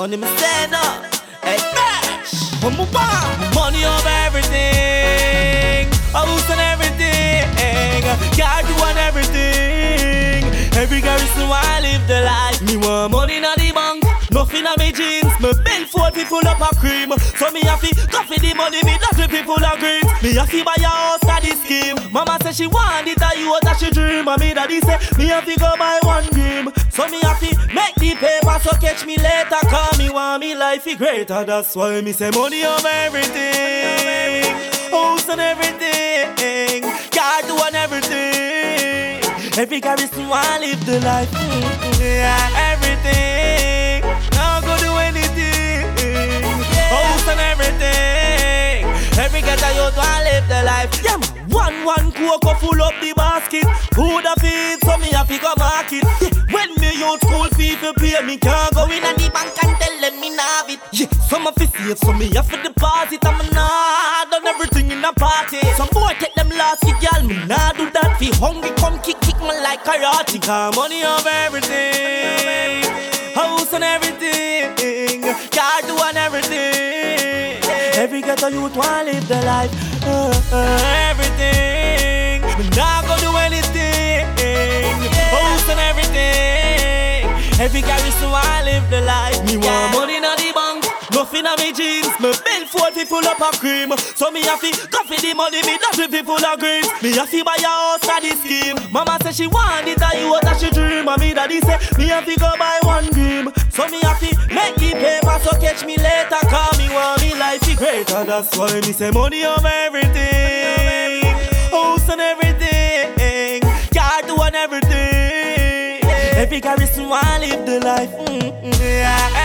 money me stand up. Hey, bitch, money over everything, house and everything, car do and everything. Every garrison I live the life. Me want money in the bank, nothing on me jeans. Me bill for people up a cream. So me have to go for the money, me not the people agree. Me have to buy a house at the scheme. Mama say she want it, and you what that she dream. And me daddy say me have to go buy one dream. So me have to make the paper, so catch me later. Cause me want me life be greater. That's why me say money over everything, house and everything, car do and everything. Every garrison want live the life. Yeah, everything. Now go do anything. House and everything. Every ghetto youth want live the life. Yeah, man. One cocoa full up the basket. Food a feed, so me have to go market. Yeah. When me youth school fee for pay, me can't go in the bank and tell them me nah have it. Yeah, some of it save, so me have to deposit. I'm nah done everything in a party. Some boy take them last for girl, me nah do that. Fi hungry come kick me like karate. Got money over everything, house and everything, car do and everything. Every ghetto youth want live the life. Everything, me nah go do anything, house and everything. Every garrison want live the life. Me want money in the bank, nothing on me jeans. Me bill for people up a cream. So me have to go for the money, me not the people agree. Me have to buy a house at the scheme. Mama say she want it, and you what that she dream. And me daddy say me have to go buy one dream. So me have to make the paper, so catch me later. Cause me want me life be greater. That's why me say money over everything, house and everything, car do and everything. Every garrison want live the life. Yeah,